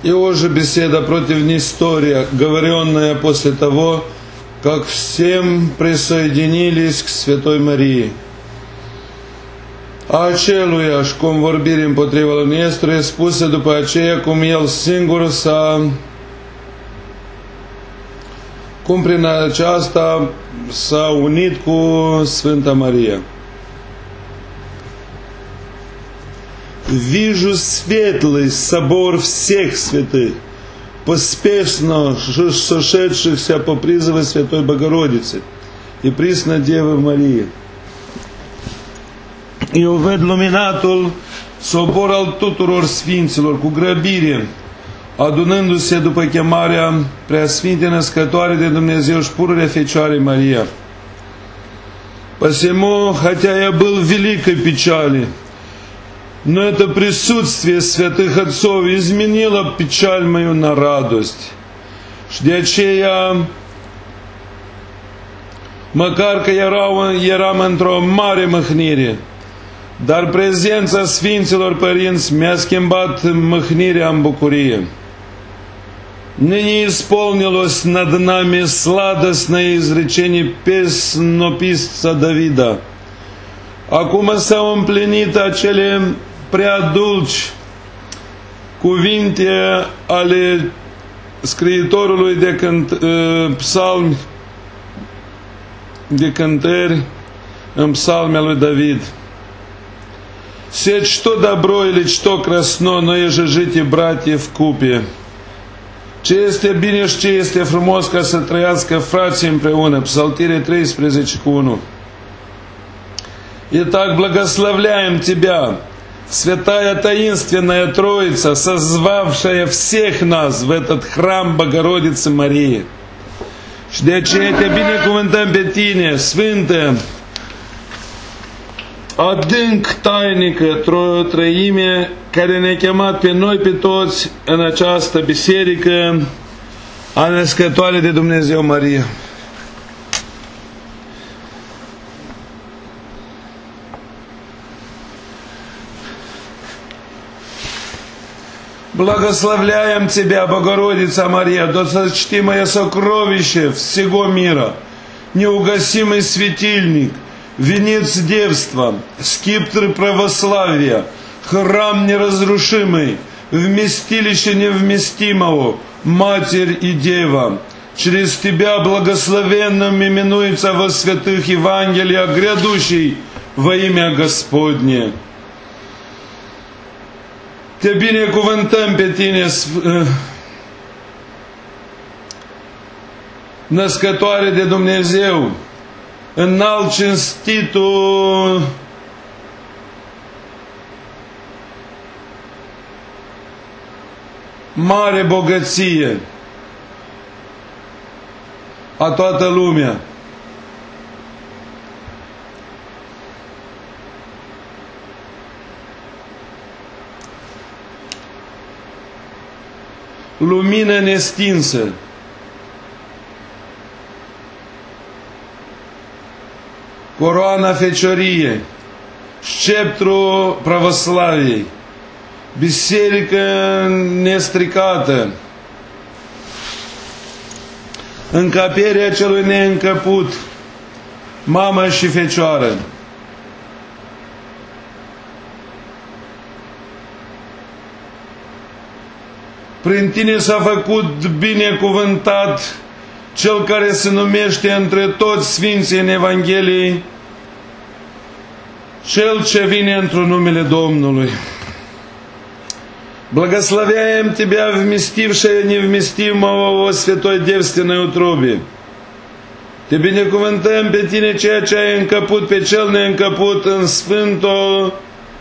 Его же беседа против Нестория, говоренная после того, как всем присоединились к Святой Марии. A aceluiași convorbiri împotriva lui Nestor spuse după aceea cum el singur cum prin aceasta s-a unit cu Sfânta Maria. Вижу светлый собор всех святых, поспешно сошедшихся по призыву Святой Богородицы и Пресной Девы Марии. Eu ved luminatul sobor al tuturor sfinților cu grăbire, adunându-se după chemarea Preasfinte Născătoare de Dumnezeu și Pururea Fecioarei Maria. Посему, хотя я был в великой печали, но это присутствие святых отцов изменило печаль мою на радость. Și de aceea, măcar că eram într-o mare mâhnire, dar prezența Sfinților Părinți mi-a schimbat mâhnirea în bucurie. Ныне исполнилось над нами сладостное изречение песнописца Давида. Acum s-au împlinit acele prea dulci cuvinte ale scriitorului de psalmi, de cântări în psalmea lui David. Сеть, что добро или что красно, но еже жите, братья, вкупе. Ce este bine și ce este frumos ca să trăiască frații împreună. Псалтирь 13:1. Итак, благословляем Тебя, Святая Таинственная Троица, созвавшая всех нас в этот храм Богородицы Марии. Și de aceea te binecuvântăm pe Tine, Sfântă, adânc tainică Trăime, care ne-a chemat pe noi, pe toți, în această biserică a Născătoare de Dumnezeu Maria. Благословляем Тебя, Богородица Мария, досточтимое сокровище всего мира, неугасимый светильник, венец девства, скипетр православия, храм неразрушимый, вместилище невместимого, Матерь и Дева. Через Тебя благословенным именуется во святых Евангелия грядущий во имя Господне. Te binecuvântăm pe Tine, Născătoare de Dumnezeu, înalt cinstitul mare bogăție a toată lumea. Lumină nestinsă, coroana Fecioriei, sceptru pravoslaviei, biserică nestricată, încaperea celui neîncăput, mamă și fecioară. Prin Tine s-a făcut binecuvântat Cel care se numește între toți Sfinții în Evanghelie, Cel ce vine într-un numele Domnului. Благословляем Тебя, вместившая невместимого во Святой Девственной утробе. Te binecuvântăm pe Tine, ceea ce ai încăput pe Cel neîncăput în Sfântul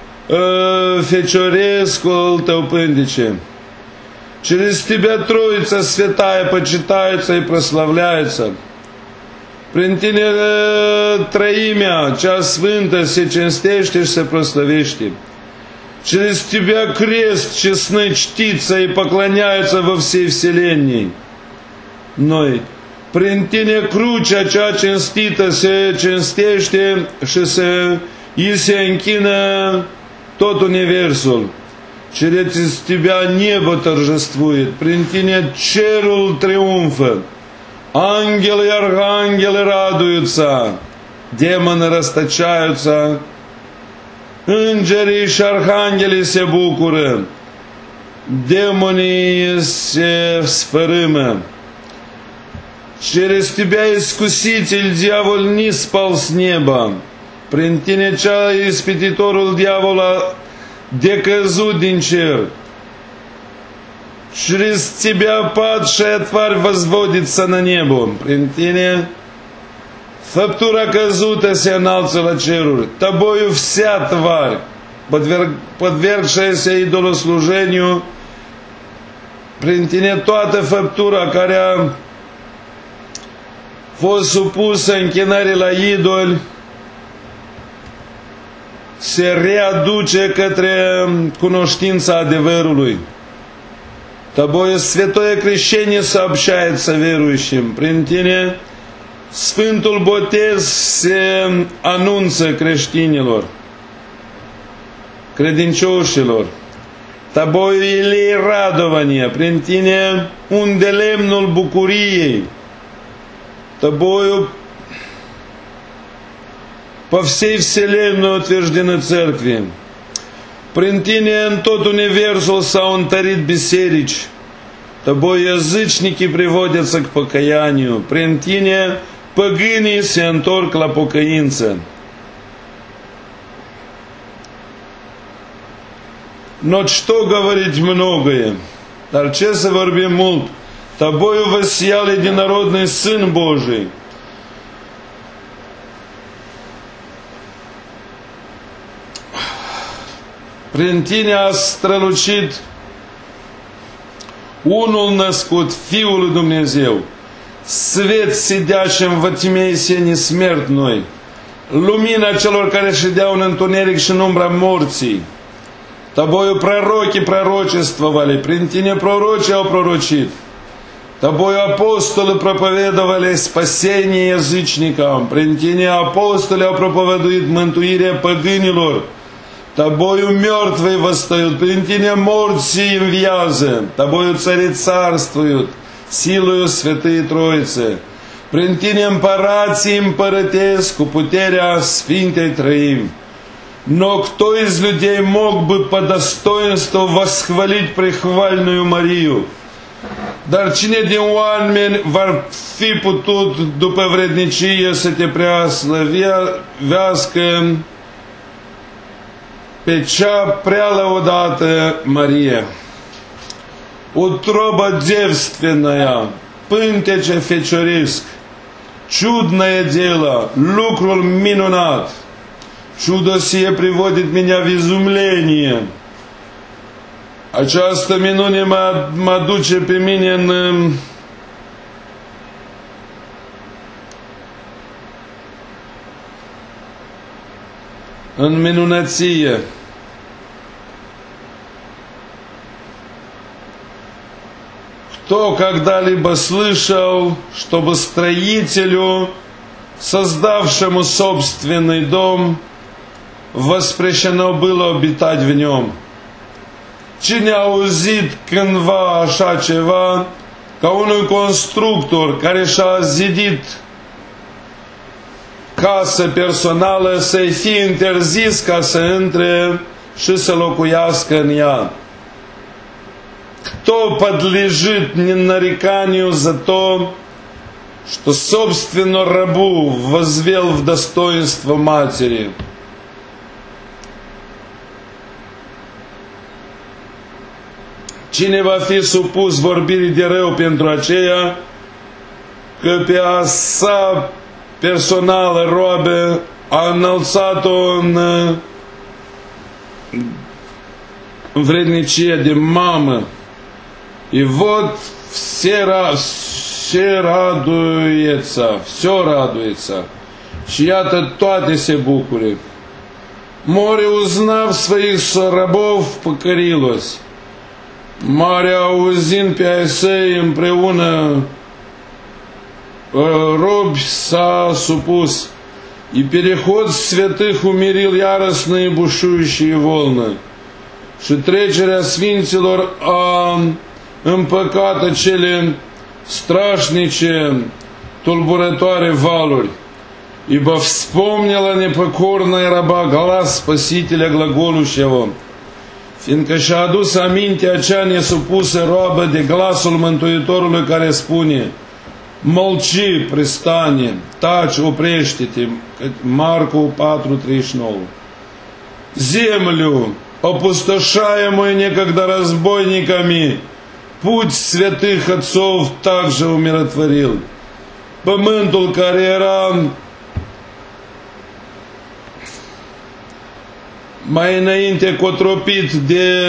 Feciorescul Tău pândice. Через Тебя Троица Святая почитается и прославляется. Prin Tine Трăimea, cea Sfântă, se cinstește și se proslăvește. Через Тебя крест честный чтится и поклоняется во всей вселенной. Noi, prin Tine crucea cea cinstită se cinstește și se închină tot universul. через тебя небо торжествует, prin tine cerul triumfă, ангелы и архангелы радуются, демоны расточаются, îngerii și arhanghelii se bucură, demonii se sfărâmă. Через тебя, искуситель, дьявол не спал с неба. Prin tine cea ispititorul diavol a decăzut din cer. Через тебя падшая тварь возводится на небо. Prin tine făptura căzută se înalță la ceruri. Тобою вся тварь, подвергшаяся идолослужению, prin tine toată făptura care a fost supusă închinării la idoli se readuce către cunoștința adevărului. Тобою святое крещение сообщается верующим. Prin tine Sfântul Botez se anunță creștinilor, credincioșilor. Тобою елей радования. Prin tine unde lemnul bucuriei. Тобою по всей вселенной утверждены церкви. Prin tine în tot universul s-au întărit biserici. Тобой язычники приводятся к покаянию. Prin tine păgânii se întorc la pocăință. Но что говорить многое? Dar ce să vorbim mult? Тобою воссиял единородный Сын Божий. Prin tine a strălucit unul născut, Fiul lui Dumnezeu, свет сидящим во тьме и сени смертной, lumina celor care ședeau în întuneric și în umbra morții. Тобою пророки пророчествовали, prin tine prorocii au prorocit. Тобою апостолы проповедовали спасение язычникам, prin tine apostoli au propovăduit mântuirea păgânilor. Тобою мертвые восстают, prin tine morții înviază. Тобою цари царствуют, силою Святые Троицы. Prin tine împărații împărătesc cu puterea Sfintei Trăimi. Но кто из людей мог бы по достоинству восхвалить прихвальную Марию? Dar cine din oameni va fi putut după vrednicie să te preaslăvească pe cea prea lăudată Maria? Утроба девственная, pântece fecioresc, чудное дело, lucrul minunat. Чудо сие приводит меня в изумление. Această minune mă duce pe mine în minunăție. Кто когда-либо слышал, чтобы строителю, создавшему собственный дом, воспрещено было обитать в нем? Cine a auzit cândva așa ceva, ca unui constructor care și-a zidit casă personală să-i fie interzis ca să intre și să locuiască în ea? Кто подлежит нареканию за то, что собственно рабу возвел в достоинство матери? Cine va fi supus vorbirii de rău pentru aceea că pe a sa personală roabă a înălțat-o în vrednicie de mamă? И вот все радуются, все радуется. Și iată toate se bucură. Море, узнав своих рабов, покорилось. Marea, auzind pe ai săi împreună robi, s-a supus. И переход святых умерил яростные бушующие волны. și trecerea sfinților a împăcat cele страшnice, tulburătoare valuri, ибо вспомнила непокорная раба глас Spăsителя gлаголущего, fiindcă și-a adus aminte acea nesupusă roabă de glasul Mântuitorului care spune: молчи, пристане, taci, oprește-te, Marcu 4:39. Землю, опустошаемую некогда разбойниками, pуть святых отцов также умиротворил. Pământul care era mai înainte cotropit de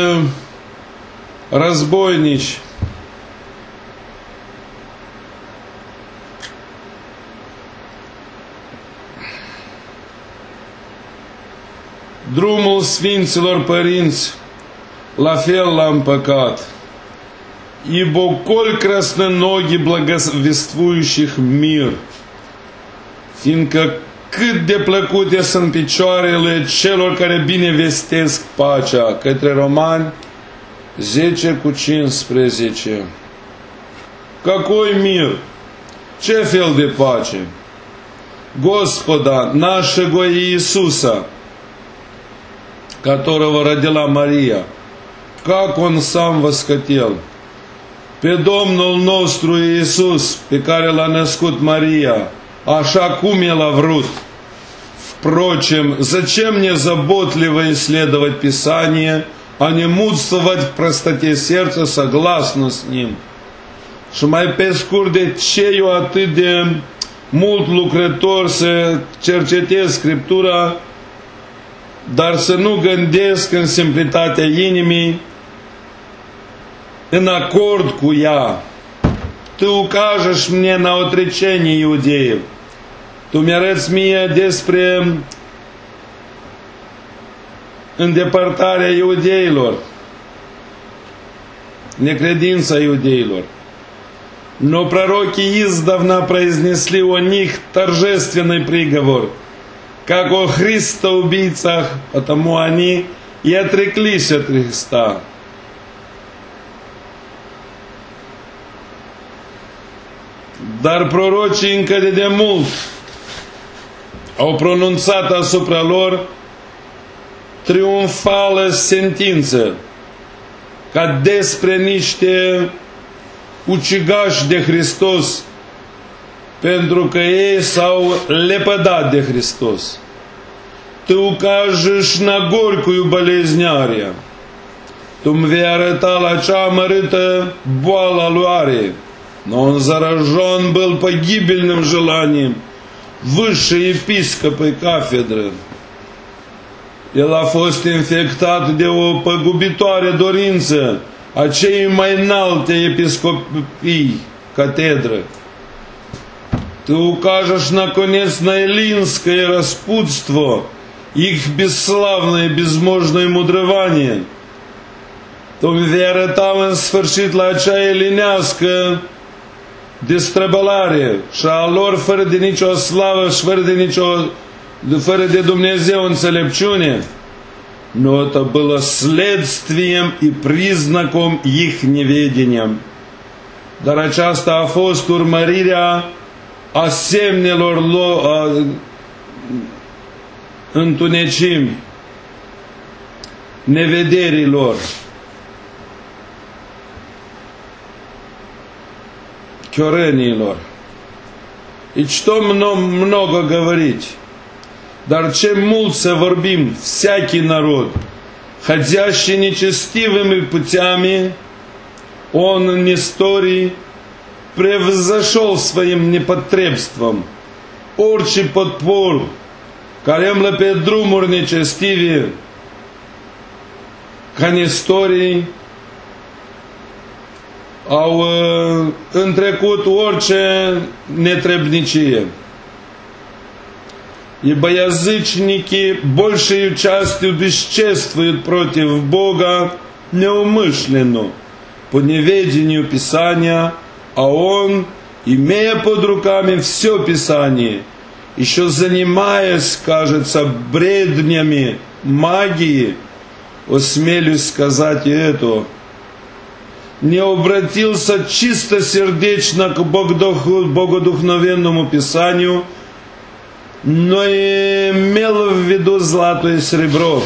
războinici, drumul Sfinților Părinți la fel l-a împăcat. Ибо коль красноноги благовествующих mir, fiindcă cât de plăcute sunt picioarele celor care bine vestesc pacea, către Romani 10:15. Какой мир? Ce fel de pace? Господа нашего Иисуса, которого родила Мария, как Он сам восхотел. Pe Domnul nostru Iisus, pe care l-a născut Maria, așa cum El a vrut. Впрочем, зачем мне заботливо исследовать Писание, а не мудрствовать в простоте сердца согласно с ним? Și mai pe scurt, de ce eu atât de mult lucrător să cercetez Scriptura, dar să nu gândesc în simplitatea inimii, în acord cu ea. Ты укажешь мне на отречение иудеев. Tu mi-arăți mie despre îndepărtarea iudeilor, necredința iudeilor. Но пророки издавна произнесли о них торжественный приговор, как о христоубийцах, потому они и отреклись от Христа. Dar prorocii încă de demult au pronunțat asupra lor triumfală sentință, ca despre niște ucigași de Hristos, pentru că ei s-au lepădat de Hristos. Ты укажешь на горькую болезнь Ария. Tu îmi vei arăta la cea amărâtă boală a lui Arie. Но он заражен был погибельным желанием высшей епископы кафедры. El a fost infectat de o păgubitoare dorință a cei mai înalte episcopii catedră. Ты укажешь, наконец, на эллинское распутство, их бесславное безможное мудрывание. Tu vei arăta în sfârșit la acea elinească destrăbălare și a lor fără de nicio slavă și fără de Dumnezeu înțelepciune. Но это было следствием и признаком их неведения. Dar aceasta a fost urmărirea a semnelor lor întunecimi, nevederii lor. Чорениilor. И что много говорить, dar ce mult să vorbim, всякий народ, ходящий нечестивыми путями, он în istorie превзошел своим непотребством orice potpor care umblă pe drumuri necestive, ca în istorie au întrecut orice netrebnicie. Ибо язычники большей частью бесчествуют против Бога неумышленно, по неведению Писания, а Он, имея под руками все Писание, еще занимаясь, кажется, бреднями магии, осмелюсь сказать и это, не обратился чистосердечно к богодухновенному Писанию, но имел в виду злато и серебро.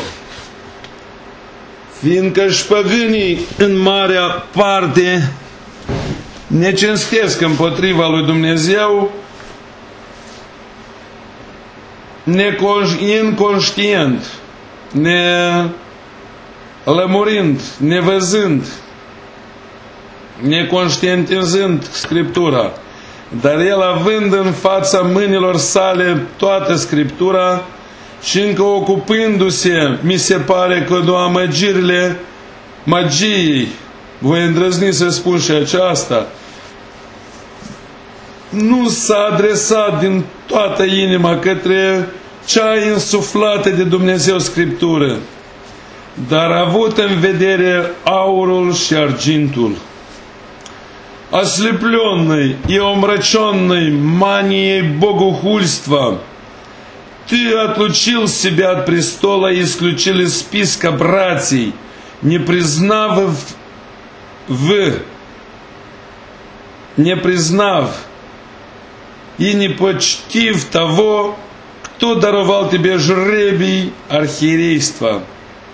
Fiindcă șpăgânii în marea parte ne cinstesc împotriva lui Dumnezeu inconștient, nelămurind, nevăzând, neconștientizând Scriptura. Dar el, având în fața mâinilor sale toată Scriptura și încă ocupându-se, mi se pare că de amăgirile magiei, voi îndrăzni să spun și aceasta, nu s-a adresat din toată inima către cea insuflată de Dumnezeu Scriptură, dar a avut în vedere aurul și argintul. Ослепленный и омраченный манией богохульства, ты отлучил себя от престола и исключил из списка братьев, не признав и не почтив того, кто даровал тебе жребий архиерейства.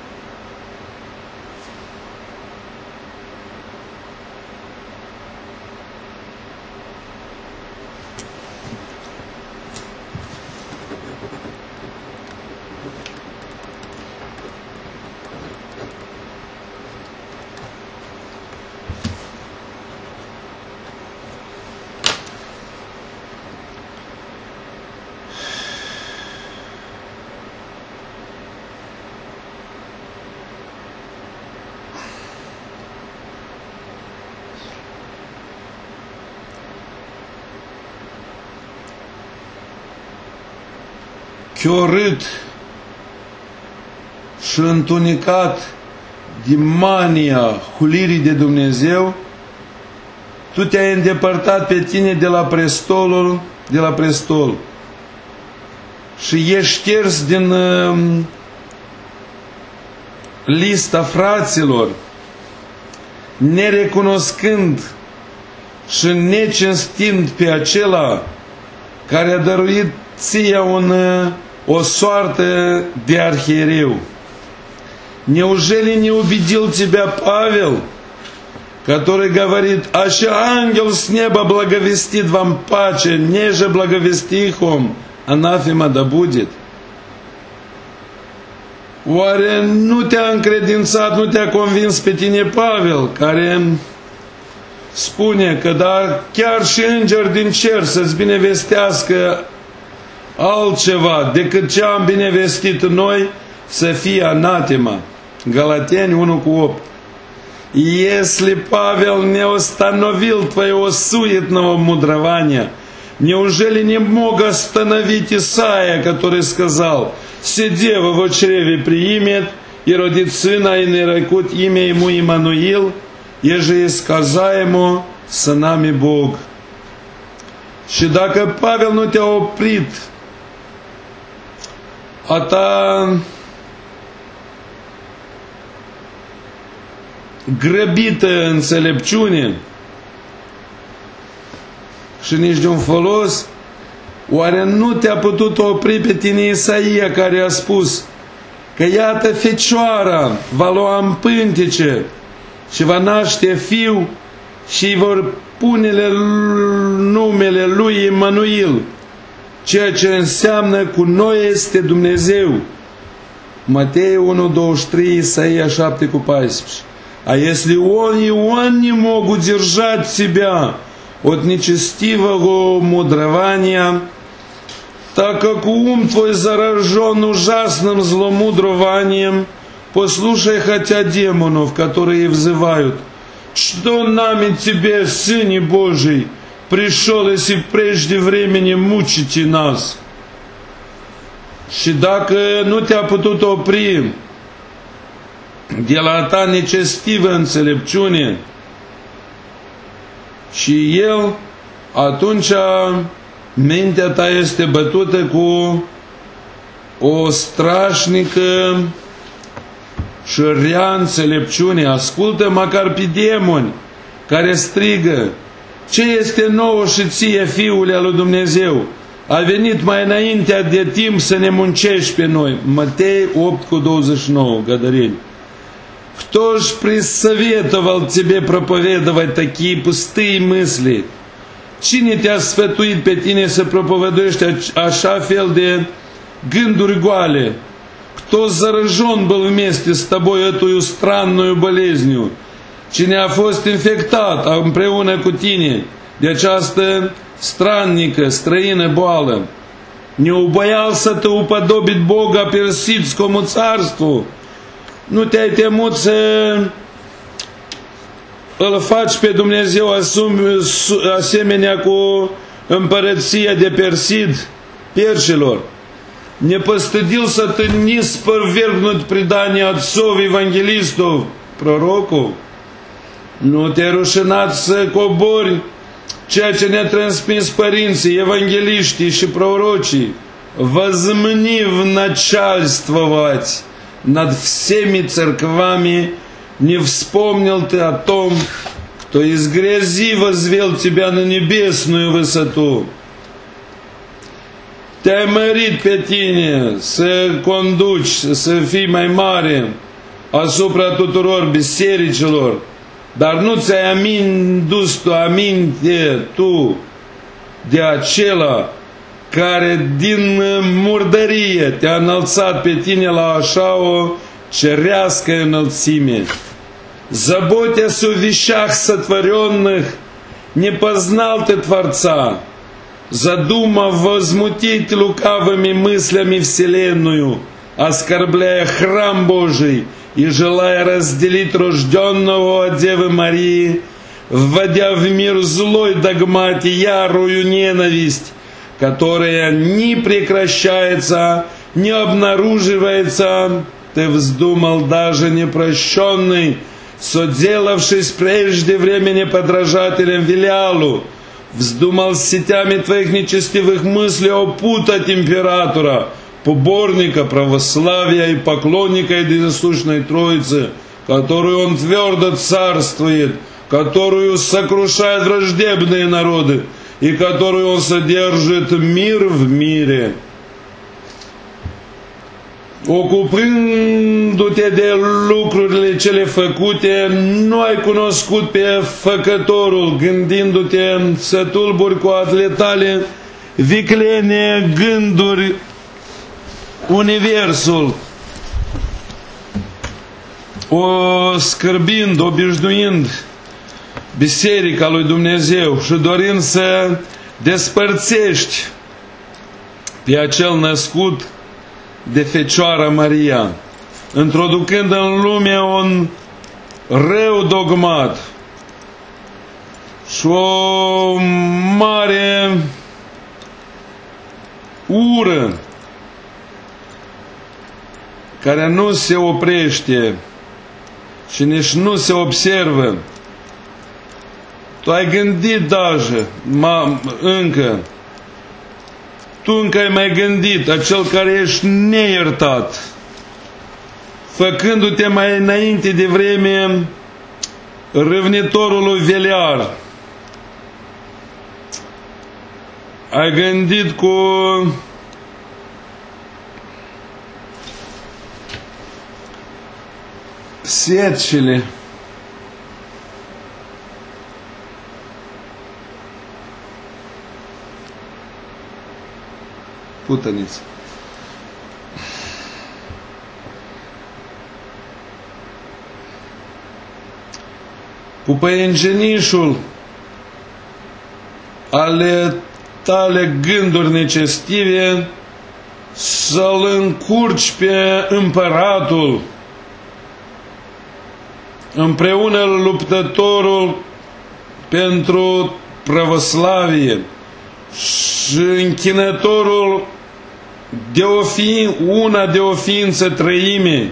Chiorât și întunecat de mania hulirii de Dumnezeu, tu te-ai îndepărtat pe tine de la prestol și ești șters din lista fraților, nerecunoscând și necinstind pe acela care a dăruit ție o soartă de архиерeu. Неужели не убедил тебя Павел, который говорит: «Аще ангел с неба благовестит вам паче, неже благовестихом, анафема да будет». Oare nu te-a încredințat, nu te-a convins pe tine Pavel, care spune că da, chiar și îngeri din cer să-ți binevestească altceva decât ce am binevestit noi, să fie anatema. Galateni 1:8. Если Павел не установил твоего суетного мудрования, неужели не мог остановить Исаия, который сказал: «Се дева во чреве приимет, и родит сына, и нарекут имя ему Иммануил, еже сказаемо с нами Бог». Și dacă Pavel nu te-a oprit a ta grăbită înțelepciune și nici de un folos, oare nu te-a putut opri pe tine Isaia, care a spus că iată fecioara va lua în pântece și va naște fiu și îi vor pune numele lui Immanuil, ceea ce înseamnă cu noi este Dumnezeu. Matei 1:23, Isaia 7:14. А если он и он не мог удержать себя от нечестивого мудрования, так как ум твой заражен ужасным зломудрованием, послушай хотя демонов, которые взывают: «Что нами тебе, Сыне Божий, пришел, если прежде времени мучите нас?» Și dacă nu te-a putut opri de la ta necestivă înțelepciune și el, atunci mintea ta este bătută cu o strașnică și rea înțelepciune. Ascultă măcar pe demoni care strigă: ce este nouă și ție, Fiule al lui Dumnezeu? A venit mai înaintea de timp să ne muncești pe noi. Matei 8:29, Gadareni. Кто ж присоветовал тебе проповедовать такие pustые мысли? Cine te-a sfătuit pe tine să propovăduiești așa fel de gânduri goale? Кто заражен был вместе с тобой эту странную болезнью? Cine a fost infectat împreună cu tine de această странниcă, străină boală? Не убоялся ты уподобить Бога персидскому царству? Nu te-ai temut să îl faci pe Dumnezeu asemenea cu împărăția de персилor? Не постыдился ты не спровергнуть предание отцов евангелистов, пророков? Nu te-ai rușinat să cobori ceea ce ne-a transmis părinții, evangeliștii și prorocii? Возмни начальствовать над всеми церквами, не вспомнил ты о том, кто из грязи возвел тебя на небесную высоту. Te-ai mărit pe tine să conduci, să fii mai mare asupra tuturor bisericilor, dar nu ți-ai dus tu aminte tu de acela care din murdărie te-a înălțat pe tine la așa o cerească înălțime. Заботясь о вещах сотворенных, не познал ты Творца, задумав возмутить лукавыми мыслями вселенную, оскорбляя храм Божий и желая разделить рожденного от Девы Марии, вводя в мир злой догмате ярую ненависть, которая не прекращается, не обнаруживается, ты вздумал даже непрощенный, соделавшись прежде времени подражателем Велиалу, вздумал с сетями твоих нечестивых мыслей опутать императора, поборника православия и поклонника единосущной Троицы, которую он твердо царствует, которую сокрушает враждебные народы, и которую он содержит мир в мире. Ocupându-te de lucrurile cele făcute, nu ai cunoscut pe Făcătorul, gândindu-te să tulburi cu ale tale viclene gânduri universul, scârbind, obișnuind Biserica lui Dumnezeu și dorind să despărțești pe acel născut de Fecioara Maria, introducând în lume un rău dogmat și o mare ură care nu se oprește și nici nu se observă. Tu ai gândit tu încă ai mai gândit, acel care ești neiertat, făcându-te mai înainte de vreme râvnitorului Veliar. Ai gândit cu secile, putăniță. Cu păienjenișul ale tale gânduri necestive să-l încurci pe împăratul, împreună luptătorul pentru pravoslavie și închinătorul de una de o ființă trăime,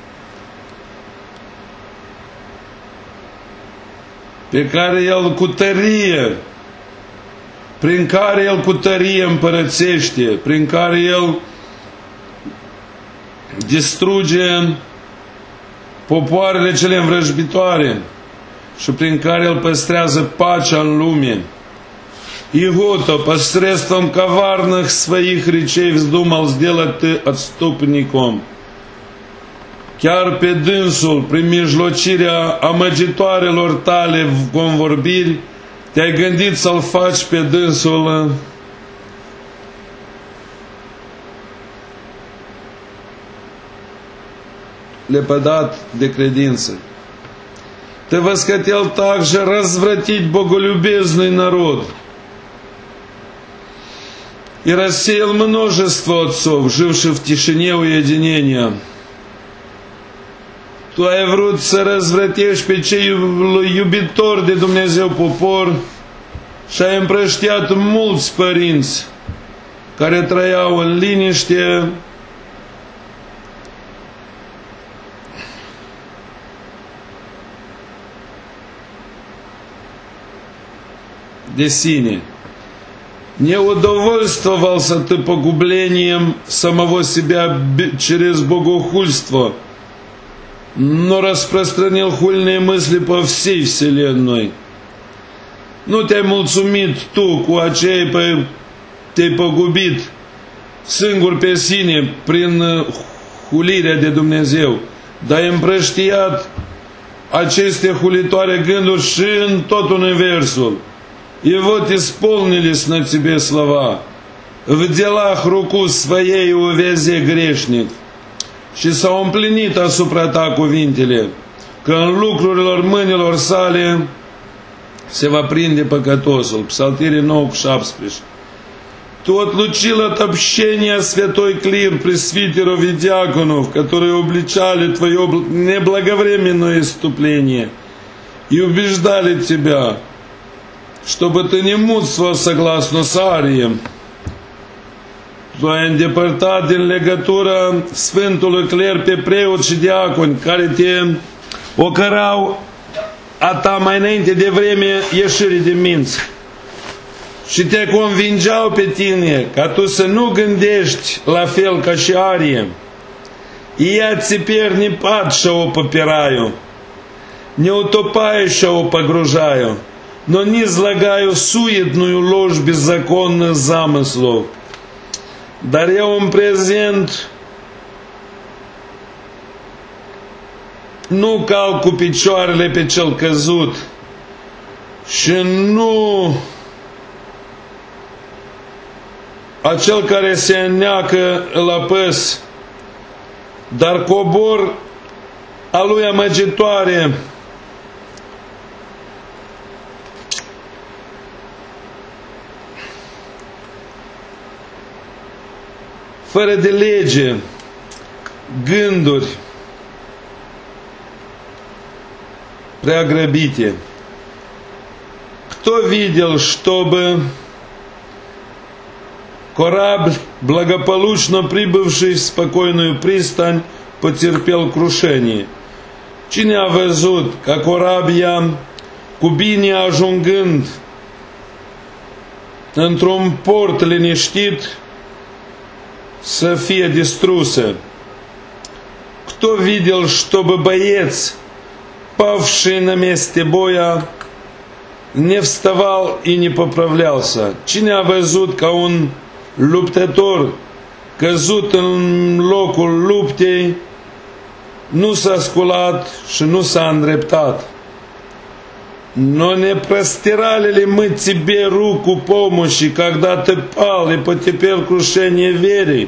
pe care el cu tărie, prin care el cu tărie împărățește, prin care el distruge popoarele cele învrăjbitoare și prin care îl păstrează pacea în lume. Его-то посредством коварных своих речей вздумал сделать ты отступником. Chiar pe dânsul, prin mijlocirea amăgitoarelor tale convorbiri, te-ai gândit să-l faci pe dânsul lepădat de credință. Ты восхотел также развратить боголюбезный народ и рассеял множество отцов, живших в тишине uединения. Tu ai vrut să răzvrătești pe cei iubitori de Dumnezeu popor și ai împrăștiat mulți părinți care trăiau în liniște de sine. Не удовольствовался ты погублением самого себя через богохульство, но распространил хульные мысли по всей вселенной. Nu te-ai mulțumit tu cu aceea te-ai păgubit singur pe sine prin hulirea de Dumnezeu, dar ai împrăștiat aceste hulitoare gânduri și în tot universul. И вот исполнились на тебе слова: в делах руку своей увези грешник. Și s-au împlinit asupra ta cuvintele, că în lucrurilor mâinilor sale se va prinde păcătosul. Псалтире 9:17. Tu отлучил от общения святой клир пресвитеров и диаконов, которые обличали твое неблаговременное иступление и убеждали тебя, чтобы ты не мудствовал согласно с Арием. Tu ai îndepărtat din legătura Sfântului Cler pe preoți și diaconi care te ocărau a ta mai înainte de vreme ieșirii de minți și te convingeau pe tine ca tu să nu gândești la fel ca și Arie. Я теперь не падшего попираю, не утопающего погружаю, но не излагаю суетную ложь беззаконных замыслов. Dar eu în prezent nu calc cu picioarele pe cel căzut și nu acel care se înneacă la păs, dar cobor a lui amăgitoare fără de lege, gânduri prea grăbite. Кто видел, чтобы корабль, благополучно прибывший в спокойную пристань, потерпел крушение? Cine a văzut ca corabia cu bine ajungând într-un port liniștit să fie distrusă? Кто видел, чтобы боец, павший на месте боя, не вставал и не поправлялся? Cine a văzut ca un luptător căzut în locul luptei nu s-a sculat și nu s-a îndreptat? Но не простирали ли мы тебе руку помощи, когда ты пал и потерпел крушение веры?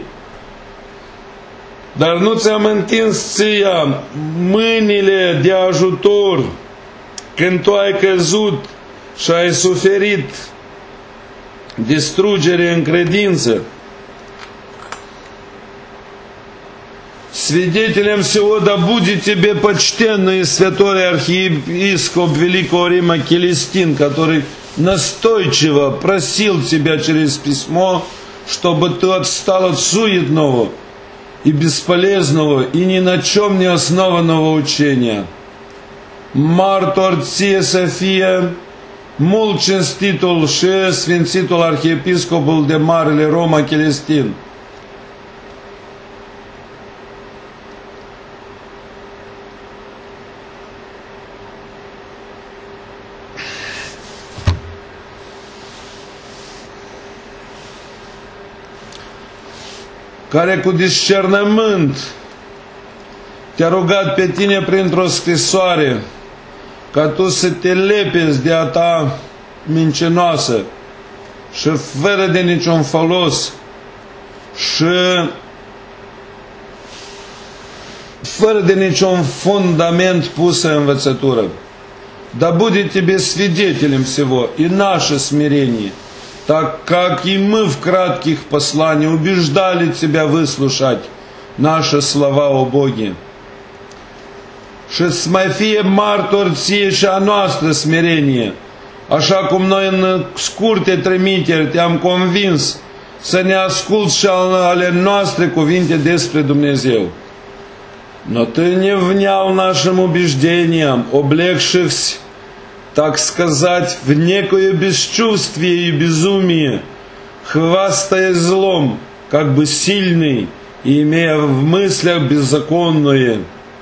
Dar nu ți-am întins ție mâinile de ajutor când tu ai căzut și ai suferit distrugere în credință? Свидетелем всего да будет тебе почтенный святой архиепископ Великого Рима Келестин, который настойчиво просил тебя через письмо, чтобы ты отстал от суетного и bесполезного и ни на чем не основанного учения. Martor ție să fie mult cinstitul și sfințitul arhiepiscopul de Marele Roma Celestin. care cu discernământ te-a rugat pe tine printr-o scrisoare ca tu să te lepezi de a ta mincinoasă și fără de niciun folos și fără de niciun fundament pusă înвățătură. Да будет тебе свидетелем всего и наше смирение, так как и мы в кратких посланиях убеждали тебя выслушать наши слова о Боге. Și să mai fie martor ție și a noastră smerenie, așa cum noi în scurte trimiteri te-am convins să ne asculți și ale noastre cuvinte despre Dumnezeu. Но ты не внял нашим убеждениям, облегшихся, так сказать, в некое бесчувствие и безумие, хвастая злом, как бы сильный, и имея в мыслях беззаконное.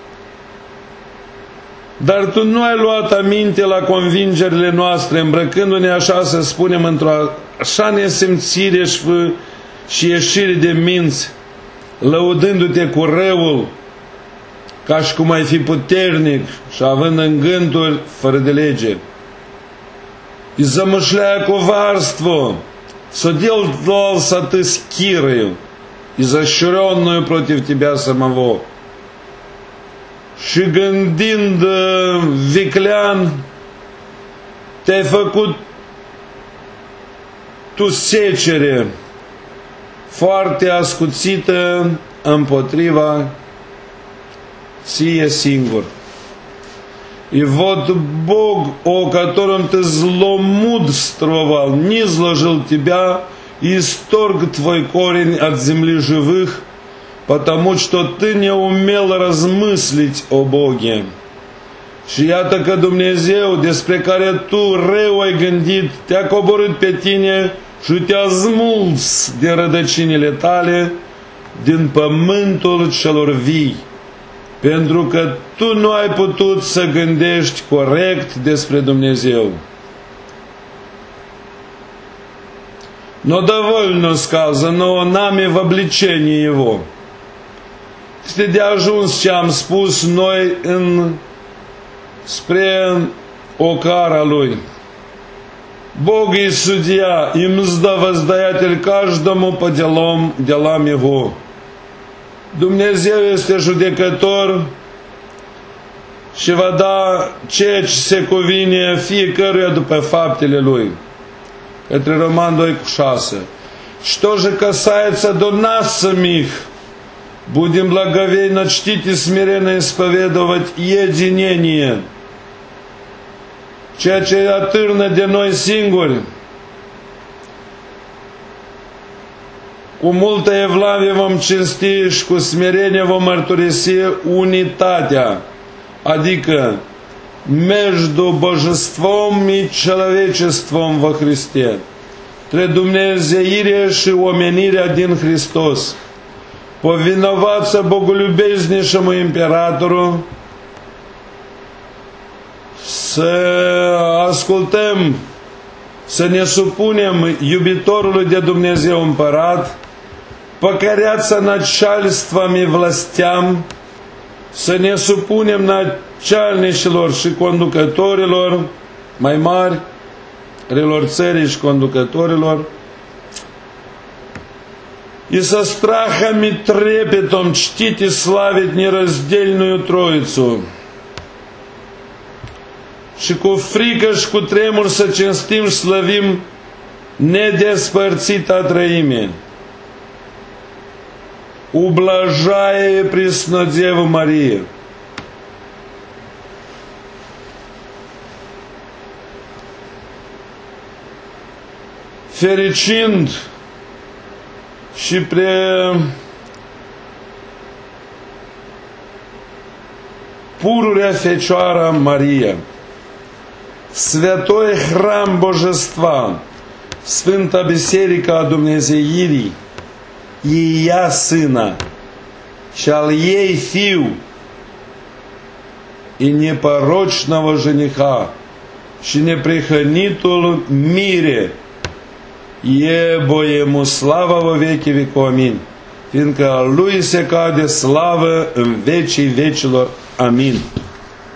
Dar tu nu ai luat aminte la convingerile noastre, îmbrăcându-ne așa, să spunem, într-o așa nesimțire și ieșire de minți, lăudându-te cu răul, ca și cum ai fi puternic și având în gânduri fără de lege. И замышляя коварство, соделался ты с Кирою, изощренную против тебя самого. Și gândind viclean, te-ai făcut tu secere foarte ascuțită împotriva ție singur. И вот Бог, о котором ты зломудрствовал, низложил тебя и исторг твой корень от земли живых, потому что ты не умел размыслить о Боге. Și iată că Dumnezeu, despre care tu rău ai gândit, te-a coborât pe tine și te-a smuls din rădăcinile tale, din pământul celor vii, pentru că tu nu ai putut să gândești corect despre Dumnezeu. Но довольно сказано нами в обличении Его. Este de ajuns ce am spus noi spre окара Lui. Бог и судья, и мздовоздаятель каждому по делам Его. Dumnezeu este judecător și va da ceea ce se cuvine fiecăruia după faptele lui. Către Roman 2:6. Что же касается до нас самих, будем благоговейно чтить и смиренно исповедовать единение. Ceea ce atârnă de noi singuri, cu multă evlavie vom cinsti și cu smerenie vom mărturisi unitatea, adică между божеством и человечеством во Христе, între Dumnezeirea și omenirea din Hristos, повиноваться боголюбезнейшему императору, să ascultăm, să ne supunem iubitorului de Dumnezeu împărat, покоряться начальствам и властям, să ne supunem начальnicilor și conducătorilor mai mari, relor țării și conducătorilor, и со страхом и трепетом чтить и славить нераздельную Троицу, și cu frică și cu tremur să cinstim și slăvim nedespărțita Trăime. Ублажая Преснодеву Марию. Fericind și pururea Fecioara Maria, Святой Храм Божества, Sfânta Biserică a Dumnezeirii, ei ea Sâna și al ei Fiu, и непорочного жениха, și neprihănitul mire, ебо ему слава во веки веков, аминь. fiindcă Lui se cade slavă în vecii vecilor. Amin.